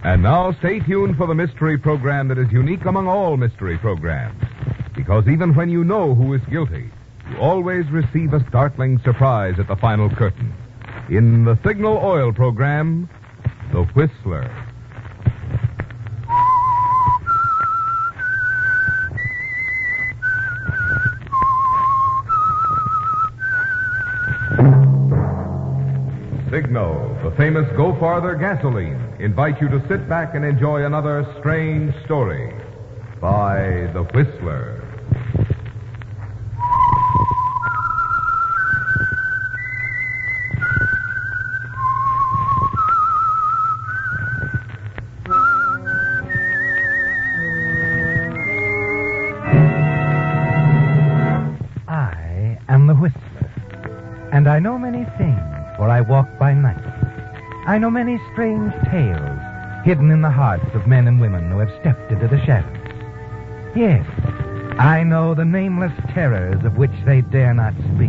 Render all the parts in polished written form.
And now stay tuned for the mystery program that is unique among all mystery programs. Because even when you know who is guilty, you always receive a startling surprise at the final curtain. In the Signal Oil program, The Whistler. Signal, the famous Go Farther gasoline, invite you to sit back and enjoy another strange story by The Whistler. I am The Whistler, and I know many things. For I walk by night. I know many strange tales hidden in the hearts of men and women who have stepped into the shadows. Yes, I know the nameless terrors of which they dare not speak.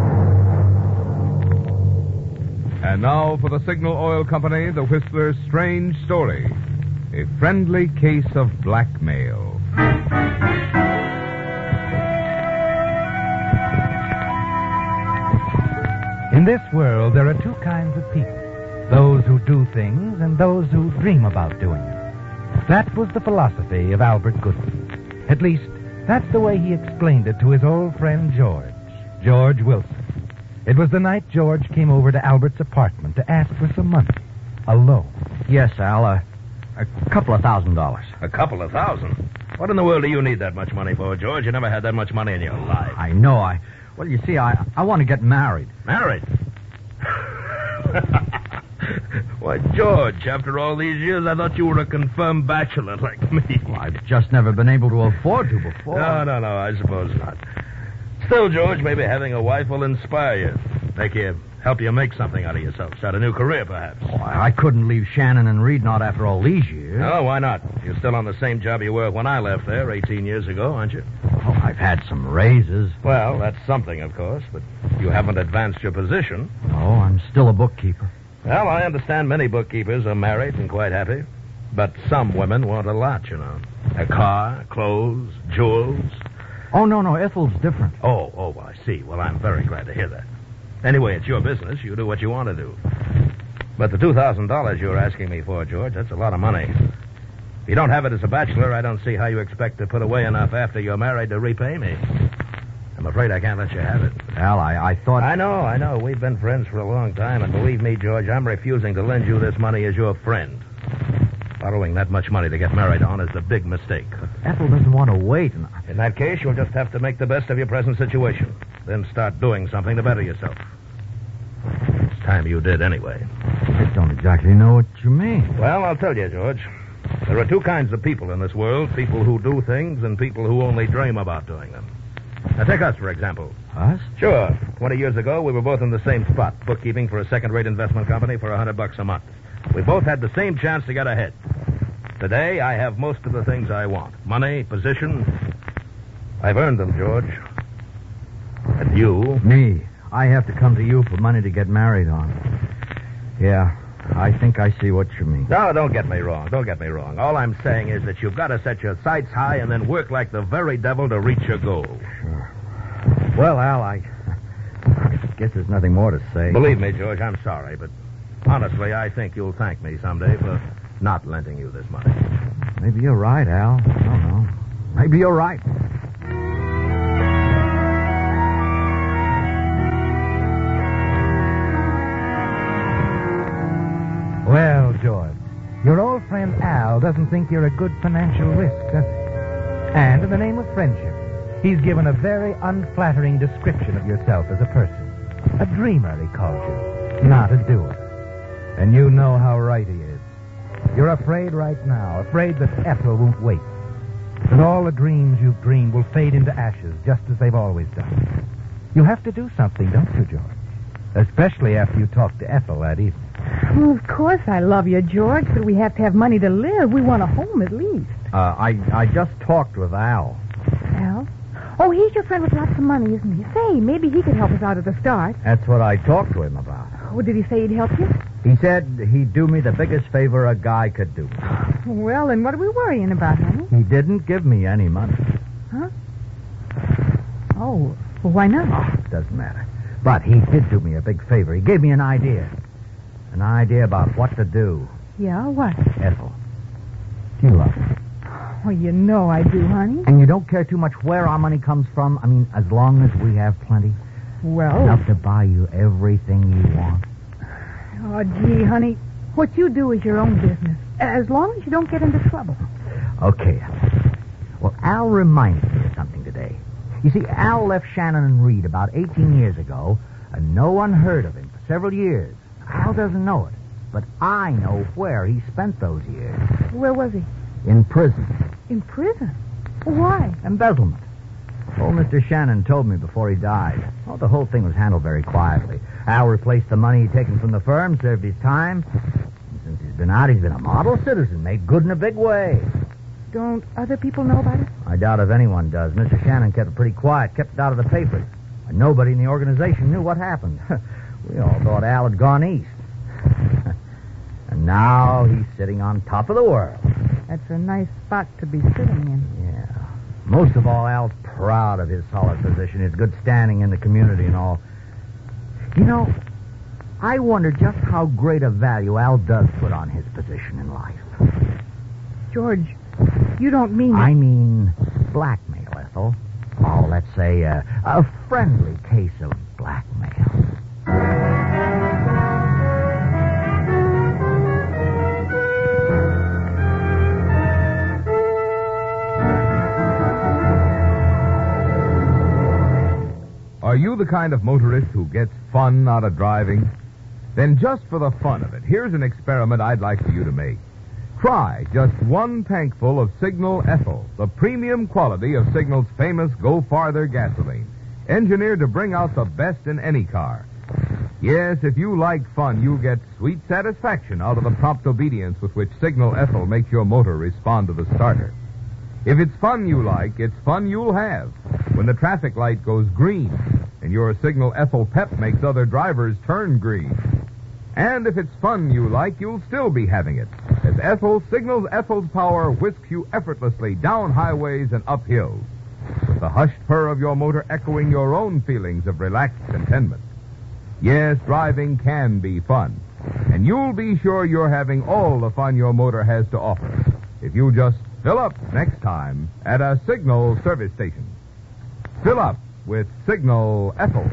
And now for the Signal Oil Company, The Whistler's strange story. A friendly case of blackmail. In this world, there are two kinds of people. Those who do things and those who dream about doing them. That was the philosophy of Albert Goodwin. At least, that's the way he explained it to his old friend George Wilson. It was the night George came over to Albert's apartment to ask for some money. A loan. Yes, Al, a couple of $1,000. A couple of thousand? What in the world do you need that much money for, George? You never had that much money in your life. I know, Well, you see, I want to get married. Married? Why, George, after all these years, I thought you were a confirmed bachelor like me. Well, I've just never been able to afford to before. No, I suppose not. Still, George, maybe having a wife will inspire you. Help you make something out of yourself. Start a new career, perhaps. Oh, I couldn't leave Shannon and Reed not after all these years. No, why not? You're still on the same job you were when I left there 18 years ago, aren't you? Oh, I've had some raises. Well, that's something, of course, but you haven't advanced your position. No, I'm still a bookkeeper. Well, I understand many bookkeepers are married and quite happy. But some women want a lot, you know. A car, clothes, jewels. Oh, no, Ethel's different. Oh, I see. Well, I'm very glad to hear that. Anyway, it's your business. You do what you want to do. But the $2,000 you're asking me for, George, that's a lot of money. If you don't have it as a bachelor, I don't see how you expect to put away enough after you're married to repay me. I'm afraid I can't let you have it. Al, I thought... I know. We've been friends for a long time, and believe me, George, I'm refusing to lend you this money as your friend. Borrowing that much money to get married on is a big mistake. But Ethel doesn't want to wait. In that case, you'll just have to make the best of your present situation. Then start doing something to better yourself. It's time you did anyway. I don't exactly know what you mean. Well, I'll tell you, George. There are two kinds of people in this world. People who do things and people who only dream about doing them. Now, take us, for example. Us? Sure. 20 years ago, we were both in the same spot, bookkeeping for a second-rate investment company for $100 a month. We both had the same chance to get ahead. Today, I have most of the things I want. Money, position. I've earned them, George. And you? Me. I have to come to you for money to get married on. Yeah, I think I see what you mean. No, don't get me wrong. All I'm saying is that you've got to set your sights high and then work like the very devil to reach your goal. Sure. Well, Al, I guess there's nothing more to say. Believe me, George, I'm sorry, but honestly, I think you'll thank me someday for not lending you this money. Maybe you're right, Al. I don't know. Maybe you're right. Well, George, your old friend Al doesn't think you're a good financial risk, does he? And in the name of friendship, he's given a very unflattering description of yourself as a person. A dreamer, he calls you, not a doer. And you know how right he is. You're afraid right now, afraid that Ethel won't wait. That all the dreams you've dreamed will fade into ashes, just as they've always done. You have to do something, don't you, George? Especially after you talk to Ethel that evening. Well, of course I love you, George, but we have to have money to live. We want a home at least. I just talked with Al. Al? Oh, he's your friend with lots of money, isn't he? Say, maybe he could help us out at the start. That's what I talked to him about. Oh, did he say he'd help you? He said he'd do me the biggest favor a guy could do. Well, then what are we worrying about, honey? He didn't give me any money. Huh? Oh, well, why not? Oh, doesn't matter. But he did do me a big favor. He gave me an idea. An idea about what to do. Yeah, what? Ethel, do you love me? Oh, you know I do, honey. And you don't care too much where our money comes from? I mean, as long as we have plenty? Well... Enough to buy you everything you want? Oh, gee, honey, what you do is your own business. As long as you don't get into trouble. Okay. Well, Al reminded me of something today. You see, Al left Shannon and Reed about 18 years ago, and no one heard of him for several years. Al doesn't know it, but I know where he spent those years. Where was he? In prison. In prison? Why? Embezzlement. Old Mr. Shannon told me before he died. Well, the whole thing was handled very quietly. Al replaced the money he'd taken from the firm, served his time. And since he's been out, he's been a model citizen, made good in a big way. Don't other people know about it? I doubt if anyone does. Mr. Shannon kept it pretty quiet, kept it out of the papers. And nobody in the organization knew what happened. We all thought Al had gone east. And now he's sitting on top of the world. That's a nice spot to be sitting in. Yeah. Most of all, Al's proud of his solid position, his good standing in the community and all. You know, I wonder just how great a value Al does put on his position in life. George, you don't mean... I mean blackmail, Ethel. Oh, let's say a friendly case of blackmail. Are you the kind of motorist who gets fun out of driving? Then just for the fun of it, here's an experiment I'd like for you to make. Try just one tankful of Signal Ethyl, the premium quality of Signal's famous Go Farther gasoline, engineered to bring out the best in any car. Yes, if you like fun, you'll get sweet satisfaction out of the prompt obedience with which Signal Ethyl makes your motor respond to the starter. If it's fun you like, it's fun you'll have when the traffic light goes green and your Signal Ethyl pep makes other drivers turn green. And if it's fun you like, you'll still be having it, as Ethyl signals Ethyl's power whisks you effortlessly down highways and up hills, with the hushed purr of your motor echoing your own feelings of relaxed contentment. Yes, driving can be fun, and you'll be sure you're having all the fun your motor has to offer if you just fill up next time at a Signal service station. Fill up with Signal Ethyl.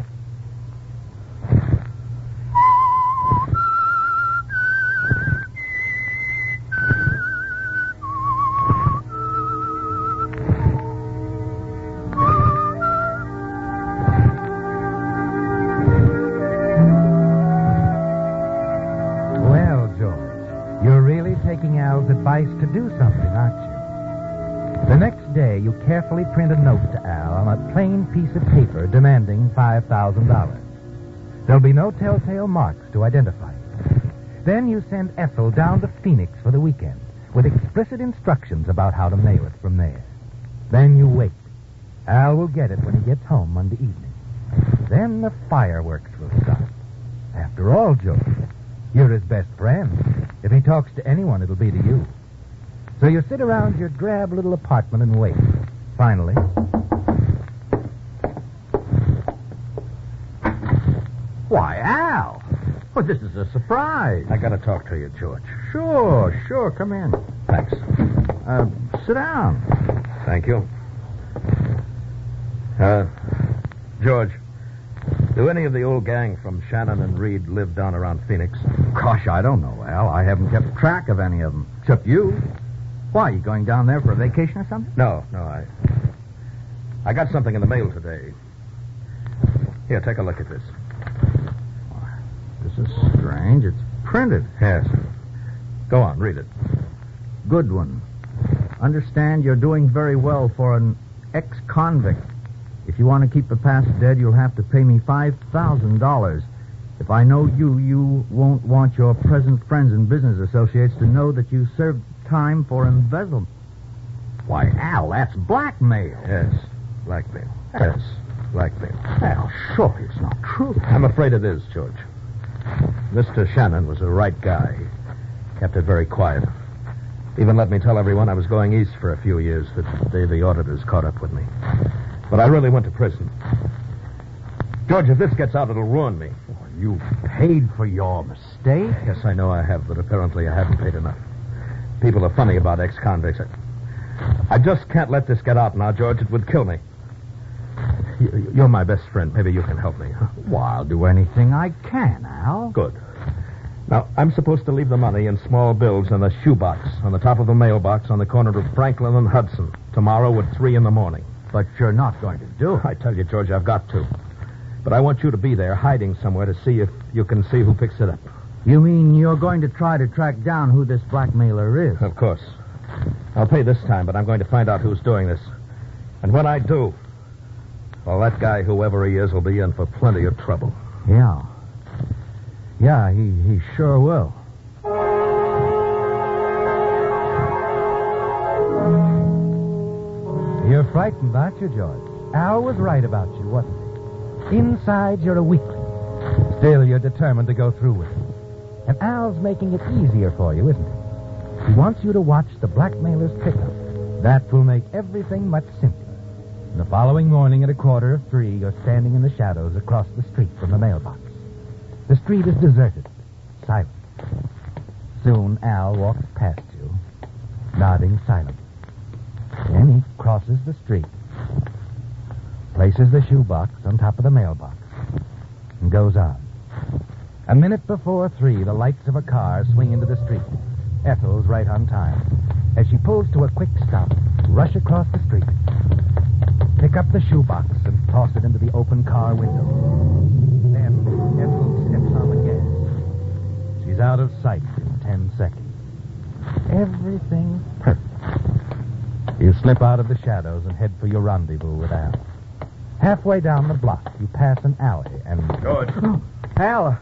Well, George, you're really taking Al's advice to do something, aren't you? The next day, you carefully print a note to Al on a plain piece of paper demanding $5,000. There'll be no telltale marks to identify it. Then you send Ethel down to Phoenix for the weekend with explicit instructions about how to mail it from there. Then you wait. Al will get it when he gets home Monday evening. Then the fireworks will start. After all, George, you're his best friend. If he talks to anyone, it'll be to you. So you sit around your drab little apartment and wait. Finally... Why, Al! Well, this is a surprise. I got to talk to you, George. Sure. Come in. Thanks. Sit down. Thank you. George, do any of the old gang from Shannon and Reed live down around Phoenix? Gosh, I don't know, Al. I haven't kept track of any of them. Except you. Why, you going down there for a vacation or something? No, I got something in the mail today. Here, take a look at this. This is strange. It's printed. Yes. Go on, read it. Good one. Understand you're doing very well for an ex-convict. If you want to keep the past dead, you'll have to pay me $5,000. If I know you, you won't want your present friends and business associates to know that you served time for embezzlement. Why, Al, that's blackmail. Yes. Blackmail. Yes, blackmail. Al, surely it's not true. I'm afraid it is, George. Mr. Shannon was a right guy. He kept it very quiet. Even let me tell everyone I was going east for a few years the day the auditors caught up with me. But I really went to prison. George, if this gets out, it'll ruin me. Oh, you paid for your mistake? Yes, I know I have, but apparently I haven't paid enough. People are funny about ex-convicts. I just can't let this get out now, George. It would kill me. You're my best friend. Maybe you can help me. Huh? Well, I'll do anything I can, Al. Good. Now, I'm supposed to leave the money in small bills in a shoebox on the top of the mailbox on the corner of Franklin and Hudson tomorrow at 3 a.m. But you're not going to do it. I tell you, George, I've got to. But I want you to be there, hiding somewhere, to see if you can see who picks it up. You mean you're going to try to track down who this blackmailer is? Of course. I'll pay this time, but I'm going to find out who's doing this. And when I do, well, that guy, whoever he is, will be in for plenty of trouble. Yeah. Yeah, he sure will. You're frightened, aren't you, George? Al was right about you, wasn't he? Inside, you're a weakling. Still, you're determined to go through with it. And Al's making it easier for you, isn't he? He wants you to watch the blackmailer's pickup. That will make everything much simpler. And the following morning at 3:15, you're standing in the shadows across the street from the mailbox. The street is deserted, silent. Soon Al walks past you, nodding silently. Then he crosses the street, places the shoebox on top of the mailbox, and goes on. A minute before 3, the lights of a car swing into the street. Ethel's right on time. As she pulls to a quick stop, rush across the street, pick up the shoebox and toss it into the open car window. Then Ethel steps on the gas. She's out of sight in 10 seconds. Everything perfect. You slip out of the shadows and head for your rendezvous with Al. Halfway down the block, you pass an alley and... George. Oh, Al.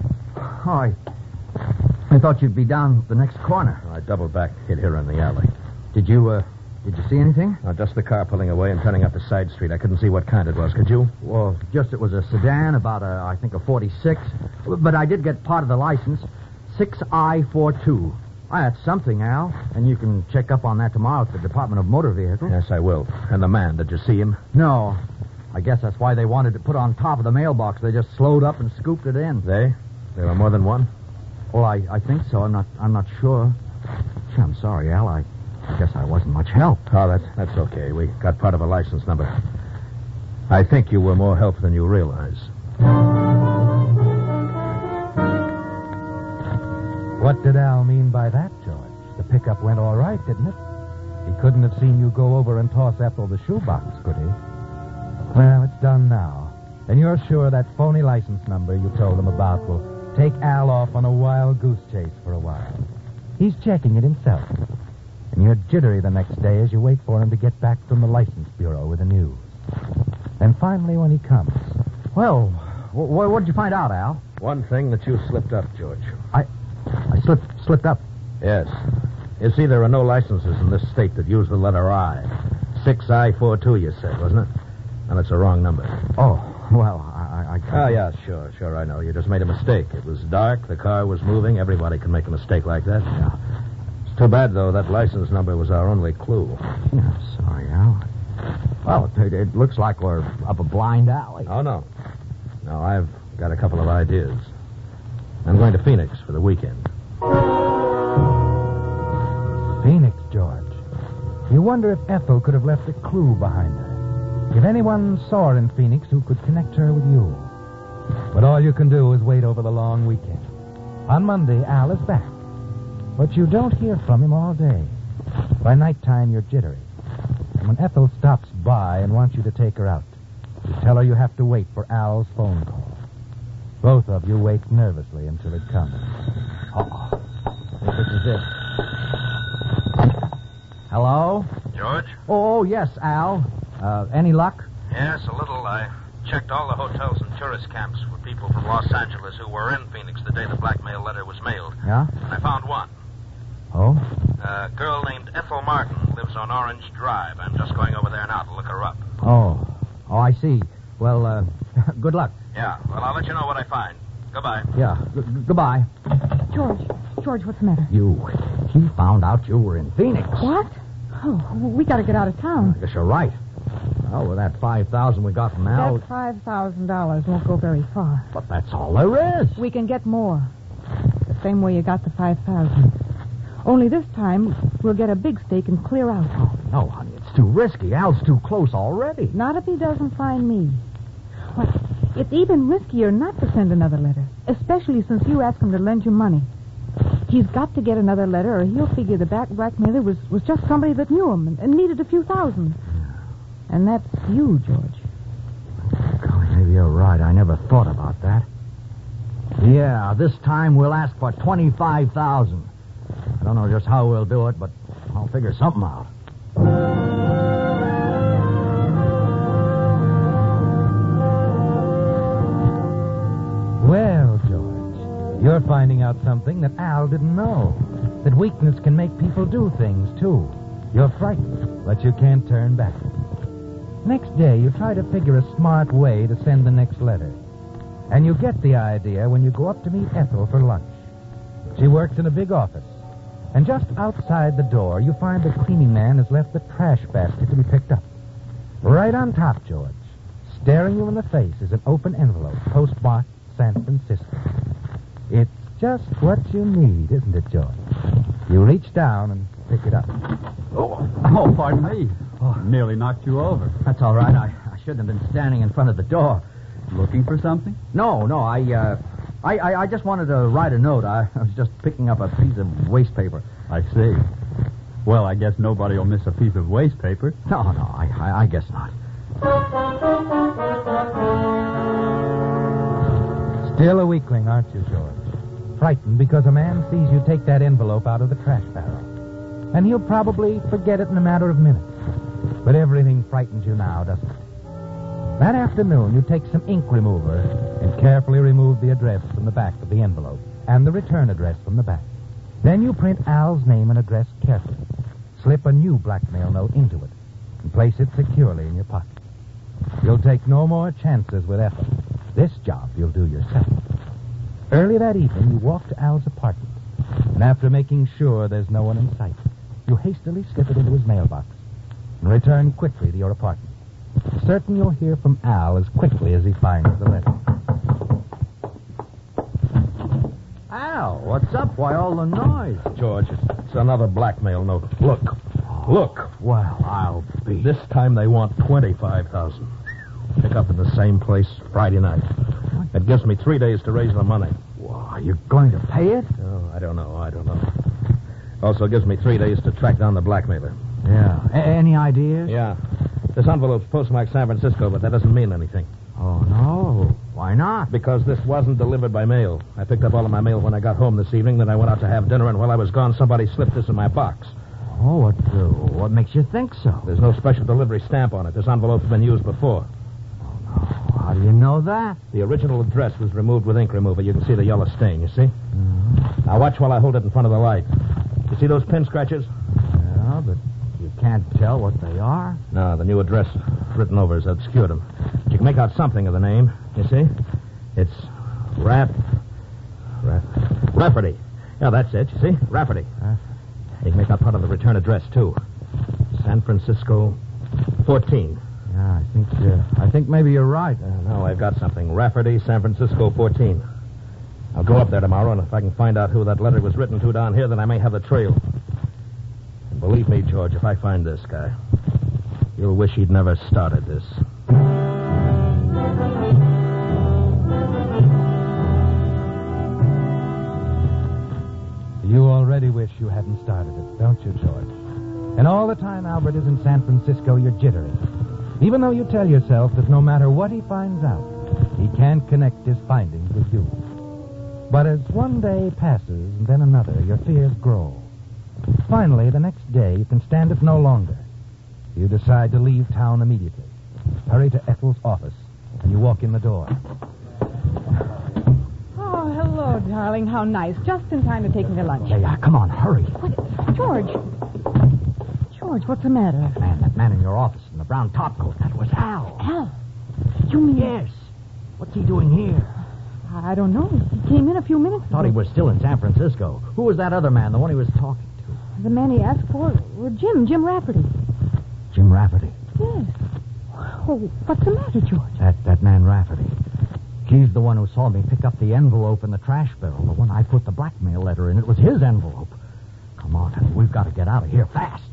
I thought you'd be down the next corner. I doubled back to get here in the alley. Did you see anything? Just the car pulling away and turning up a side street. I couldn't see what kind it was. Could you? Well, just it was a sedan, about I think a 46. But I did get part of the license. 6I42. That's something, Al. And you can check up on that tomorrow at the Department of Motor Vehicles. Yes, I will. And the man, did you see him? No. I guess that's why they wanted to put on top of the mailbox. They just slowed up and scooped it in. They? There were more than one? Well, I think so. I'm not sure. Gee, I'm sorry, Al. I guess I wasn't much help. Oh, that's okay. We got part of a license number. I think you were more help than you realize. What did Al mean by that, George? The pickup went all right, didn't it? He couldn't have seen you go over and toss Ethel the shoebox, could he? Well, it's done now. And you're sure that phony license number you told him about will take Al off on a wild goose chase for a while. He's checking it himself. And you're jittery the next day as you wait for him to get back from the license bureau with the news. And finally, when he comes... Well, what'd you find out, Al? One thing that you slipped up, George. I slipped up. Yes. You see, there are no licenses in this state that use the letter I. 6I42, you said, wasn't it? And it's a wrong number. Oh, well, Oh, yeah, sure, I know. You just made a mistake. It was dark, the car was moving. Everybody can make a mistake like that. Yeah. It's too bad, though. That license number was our only clue. Yeah, sorry, Al. Well, it looks like we're up a blind alley. Oh, no. No, I've got a couple of ideas. I'm going to Phoenix for the weekend. Phoenix, George. You wonder if Ethel could have left a clue behind her. If anyone saw her in Phoenix who could connect her with you. But all you can do is wait over the long weekend. On Monday, Al is back. But you don't hear from him all day. By nighttime, you're jittery. And when Ethel stops by and wants you to take her out, you tell her you have to wait for Al's phone call. Both of you wait nervously until it comes. Uh-oh. This is it. Hello? George? Oh, yes, Al. Any luck? Yes, a little. I checked all the hotels and tourist camps for people from Los Angeles who were in Phoenix the day the blackmail letter was mailed. Yeah? And I found one. Oh? A girl named Ethel Martin lives house on Orange Drive. I'm just going over there now to look her up. Oh, I see. Well, good luck. Yeah, well, I'll let you know what I find. Goodbye. Yeah, goodbye. George, what's the matter? He found out you were in Phoenix. What? Oh, we got to get out of town. I guess you're right. Well, with that $5,000 we got from Al... That $5,000 won't go very far. But that's all there is. We can get more. The same way you got the $5,000. Only this time, we'll get a big stake and clear out. Oh, no, honey, it's too risky. Al's too close already. Not if he doesn't find me. Well, it's even riskier not to send another letter, especially since you asked him to lend you money. He's got to get another letter, or he'll figure the blackmailer was just somebody that knew him and needed a few thousand. And that's you, George. Golly, maybe you're right. I never thought about that. Yeah, this time we'll ask for $25,000. I don't know just how we'll do it, but I'll figure something out. Well, George, you're finding out something that Al didn't know. That weakness can make people do things, too. You're frightened, but you can't turn back. Next day, you try to figure a smart way to send the next letter. And you get the idea when you go up to meet Ethel for lunch. She works in a big office. And just outside the door, you find the cleaning man has left the trash basket to be picked up. Right on top, George, staring you in the face, is an open envelope, postmarked San Francisco. It's just what you need, isn't it, George? You reach down and pick it up. Oh, pardon me. Nearly knocked you over. That's all right. I shouldn't have been standing in front of the door. Looking for something? No, I just wanted to write a note. I was just picking up a piece of waste paper. I see. Well, I guess nobody will miss a piece of waste paper. No, I guess not. Still a weakling, aren't you, George? Frightened because a man sees you take that envelope out of the trash barrel. And he'll probably forget it in a matter of minutes. But everything frightens you now, doesn't it? That afternoon, you take some ink remover and carefully remove the address from the back of the envelope and the return address from the back. Then you print Al's name and address carefully, slip a new blackmail note into it, and place it securely in your pocket. You'll take no more chances with Ethel. This job you'll do yourself. Early that evening, you walk to Al's apartment, and after making sure there's no one in sight, you hastily slip it into his mailbox and return quickly to your apartment, certain you'll hear from Al as quickly as he finds the letter. Al, what's up? Why all the noise? George, it's another blackmail note. Look. Look. Well, I'll be... This time they want $25,000. Pick up at the same place Friday night. It gives me 3 days to raise the money. Well, are you going to pay it? Oh, I don't know. Also gives me 3 days to track down the blackmailer. Yeah. Any ideas? Yeah. This envelope's postmarked San Francisco, but that doesn't mean anything. Oh, no. Why not? Because this wasn't delivered by mail. I picked up all of my mail when I got home this evening, then I went out to have dinner, and while I was gone, somebody slipped this in my box. Oh, what makes you think so? There's no special delivery stamp on it. This envelope's been used before. How do you know that? The original address was removed with ink remover. You can see the yellow stain, you see? Mm-hmm. Now watch while I hold it in front of the light. You see those pin scratches? Yeah, but you can't tell what they are. No, the new address written over has obscured them. But you can make out something of the name. You see? It's Rafferty. Yeah, that's it. You see? Rafferty. You can make out part of the return address, too. San Francisco 14. Yeah, I think maybe you're right. No, I've got something. Rafferty, San Francisco 14. I'll go up there tomorrow, and if I can find out who that letter was written to down here, then I may have the trail. And believe me, George, if I find this guy, you'll wish he'd never started this. You already wish you hadn't started it, don't you, George? And all the time Albert is in San Francisco, you're jittery. Even though you tell yourself that no matter what he finds out, he can't connect his findings with you. But as one day passes and then another, your fears grow. Finally, the next day, you can stand it no longer. You decide to leave town immediately. Hurry to Ethel's office, and you walk in the door. Oh, hello, darling. How nice. Just in time to take me to lunch. Yeah, come on, hurry. What? George, George, what's the matter? That man in your office in the brown topcoat, that was Al. Al? You mean... Yes. What's he doing here? I don't know. He came in a few minutes ago. Thought he was still in San Francisco. Who was that other man, the one he was talking to? The man he asked for? Well, Jim Rafferty. Jim Rafferty. Yes. Oh, what's the matter, George? That man Rafferty. He's the one who saw me pick up the envelope in the trash barrel. The one I put the blackmail letter in. It was his envelope. Come on, honey. We've got to get out of here fast.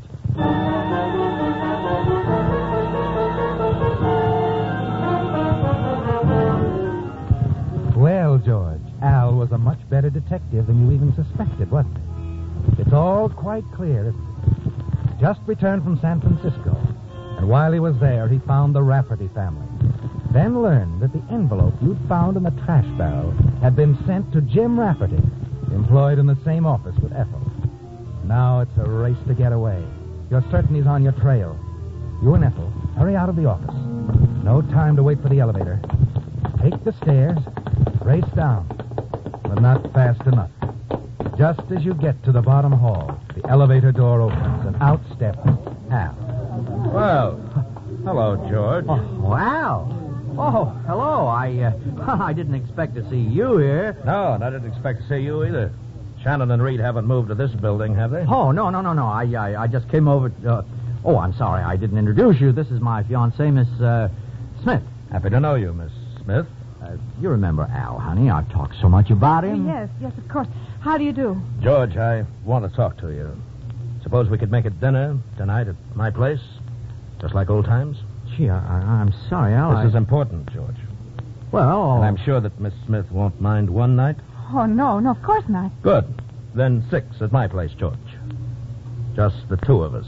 Well, George, Al was a much better detective than you even suspected, wasn't it? It's all quite clear, isn't it? Just returned from San Francisco, and while he was there, he found the Rafferty family. Then learned that the envelope you'd found in the trash barrel had been sent to Jim Rafferty, employed in the same office with Ethel. Now it's a race to get away. You're certain he's on your trail. You and Ethel, hurry out of the office. No time to wait for the elevator. Take the stairs, race down, but not fast enough. Just as you get to the bottom hall, the elevator door opens, and out steps Al. Well, hello, George. Oh, Al. Oh, hello. I didn't expect to see you here. No, and I didn't expect to see you either. Shannon and Reed haven't moved to this building, have they? Oh, no. I just came over... Oh, I'm sorry. I didn't introduce you. This is my fiancée, Miss Smith. Happy to know you, Miss Smith. You remember Al, honey. I've talked so much about him. Yes, of course. How do you do? George, I want to talk to you. Suppose we could make it dinner tonight at my place? Just like old times? Gee, I'm sorry, Al. This is important, George. Well... And I'm sure that Miss Smith won't mind one night. Oh, no, of course not. Good. Then 6 at my place, George. Just the two of us.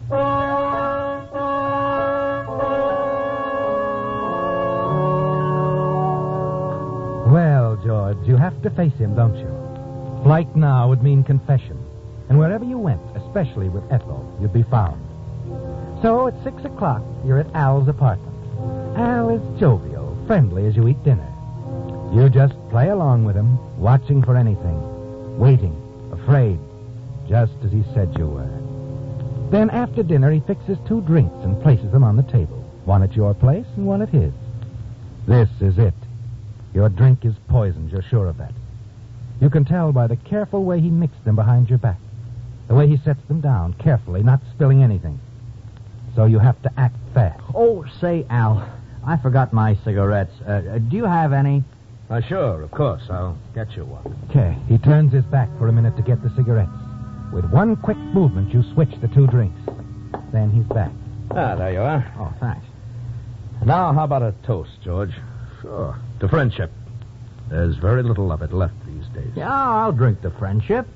Well, George, you have to face him, don't you? Flight now would mean confession. And wherever you went, especially with Ethel, you'd be found. So at 6 o'clock, you're at Al's apartment. Al is jovial, friendly as you eat dinner. You just play along with him, watching for anything, waiting, afraid, just as he said you were. Then after dinner, he fixes 2 drinks and places them on the table. One at your place and one at his. This is it. Your drink is poisoned, you're sure of that. You can tell by the careful way he mixed them behind your back. The way he sets them down, carefully, not spilling anything. So you have to act fast. Oh, say, Al, I forgot my cigarettes. Do you have any? Sure, of course. I'll get you one. Okay. He turns his back for a minute to get the cigarettes. With one quick movement, you switch the 2 drinks. Then he's back. There you are. Oh, thanks. Now, how about a toast, George? Sure. To friendship. There's very little of it left these days. Yeah, I'll drink to friendship.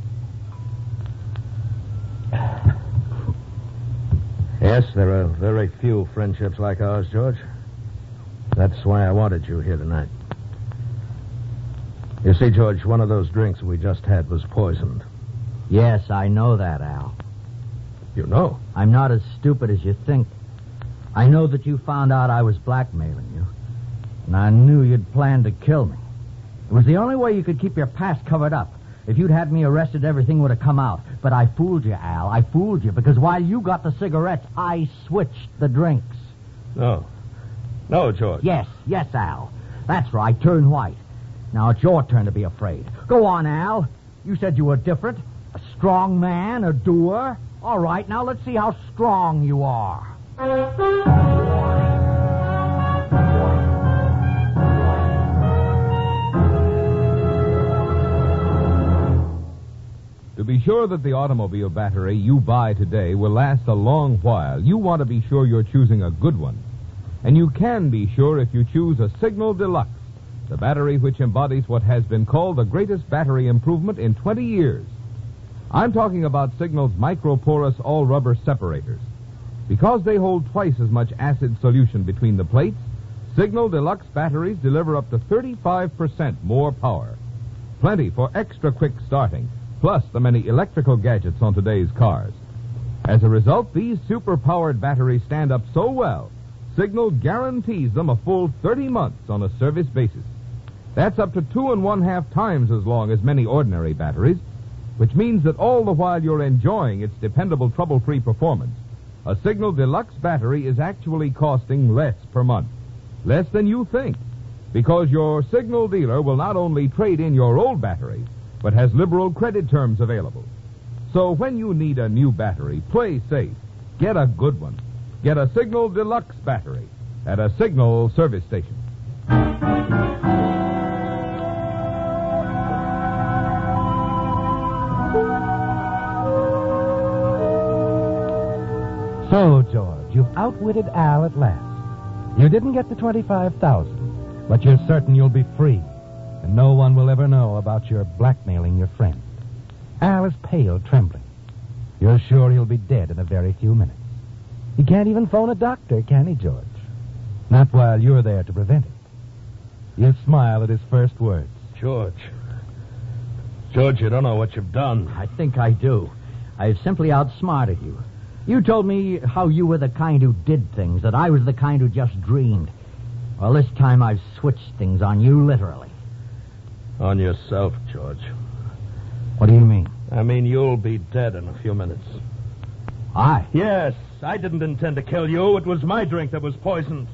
Yes, there are very few friendships like ours, George. That's why I wanted you here tonight. You see, George, one of those drinks we just had was poisoned. Yes, I know that, Al. You know? I'm not as stupid as you think. I know that you found out I was blackmailing you. And I knew you'd planned to kill me. It was the only way you could keep your past covered up. If you'd had me arrested, everything would have come out. But I fooled you, Al. I fooled you, because while you got the cigarettes, I switched the drinks. No. No, George. Yes, Al. That's right. Turn white. Now it's your turn to be afraid. Go on, Al. You said you were different. A strong man, a doer. All right, now let's see how strong you are. To be sure that the automobile battery you buy today will last a long while, you want to be sure you're choosing a good one. And you can be sure if you choose a Signal Deluxe, the battery which embodies what has been called the greatest battery improvement in 20 years. I'm talking about Signal's microporous all-rubber separators. Because they hold twice as much acid solution between the plates, Signal Deluxe batteries deliver up to 35% more power. Plenty for extra quick starting, plus the many electrical gadgets on today's cars. As a result, these super-powered batteries stand up so well, Signal guarantees them a full 30 months on a service basis. That's up to 2.5 times as long as many ordinary batteries, which means that all the while you're enjoying its dependable trouble-free performance, a Signal Deluxe battery is actually costing less per month. Less than you think, because your Signal dealer will not only trade in your old battery, but has liberal credit terms available. So when you need a new battery, play safe. Get a good one. Get a Signal Deluxe battery at a Signal service station. So, George, you've outwitted Al at last. You didn't get the $25,000, but you're certain you'll be free, and no one will ever know about your blackmailing your friend. Al is pale, trembling. You're sure he'll be dead in a very few minutes. He can't even phone a doctor, can he, George? Not while you're there to prevent it. You smile at his first words. George, you don't know what you've done. I think I do. I've simply outsmarted you. You told me how you were the kind who did things, that I was the kind who just dreamed. Well, this time I've switched things on you, literally. On yourself, George. What do you mean? I mean, you'll be dead in a few minutes. I? Yes, I didn't intend to kill you. It was my drink that was poisoned.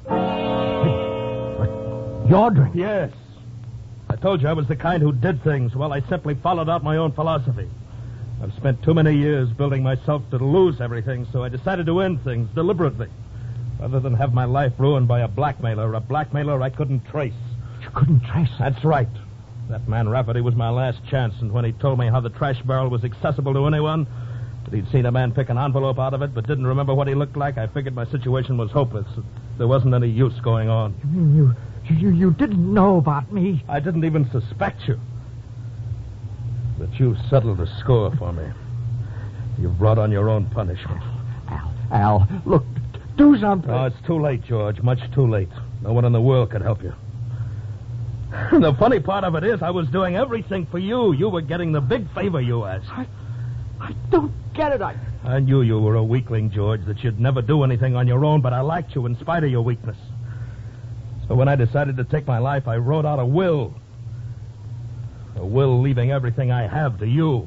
Your drink? Yes. I told you I was the kind who did things. Well, I simply followed out my own philosophy. I've spent too many years building myself to lose everything, so I decided to end things deliberately, rather than have my life ruined by a blackmailer I couldn't trace. You couldn't trace it? That's right. That man Rafferty was my last chance, and when he told me how the trash barrel was accessible to anyone, that he'd seen a man pick an envelope out of it but didn't remember what he looked like, I figured my situation was hopeless. There wasn't any use going on. You mean you didn't know about me? I didn't even suspect you. But you settled the score for me. You brought on your own punishment. Al, look, do something. Oh, it's too late, George. Much too late. No one in the world could help you. The funny part of it is I was doing everything for you. You were getting the big favor you asked. I don't get it. I knew you were a weakling, George, that you'd never do anything on your own, but I liked you in spite of your weakness. So when I decided to take my life, I wrote out a will. A will leaving everything I have to you.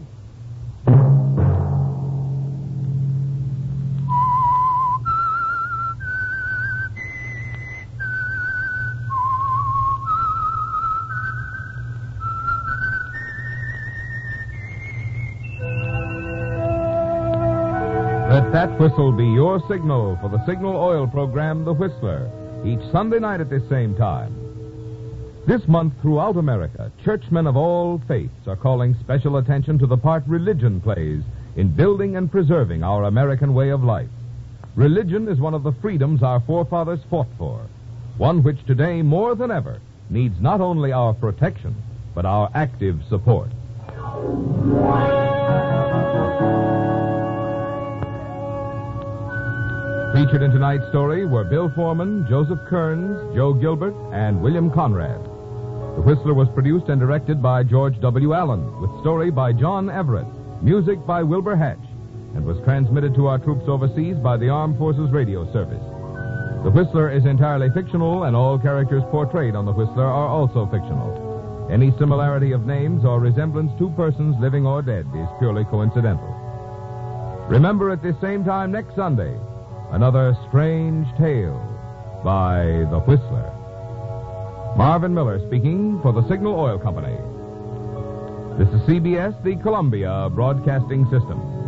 Let that whistle be your signal for the Signal Oil program, The Whistler, each Sunday night at this same time. This month, throughout America, churchmen of all faiths are calling special attention to the part religion plays in building and preserving our American way of life. Religion is one of the freedoms our forefathers fought for, one which today, more than ever, needs not only our protection, but our active support. Featured in tonight's story were Bill Foreman, Joseph Kearns, Joe Gilbert, and William Conrad. The Whistler was produced and directed by George W. Allen, with story by John Everett, music by Wilbur Hatch, and was transmitted to our troops overseas by the Armed Forces Radio Service. The Whistler is entirely fictional, and all characters portrayed on The Whistler are also fictional. Any similarity of names or resemblance to persons living or dead is purely coincidental. Remember at this same time next Sunday, another strange tale by The Whistler. Marvin Miller speaking for the Signal Oil Company. This is CBS, the Columbia Broadcasting System.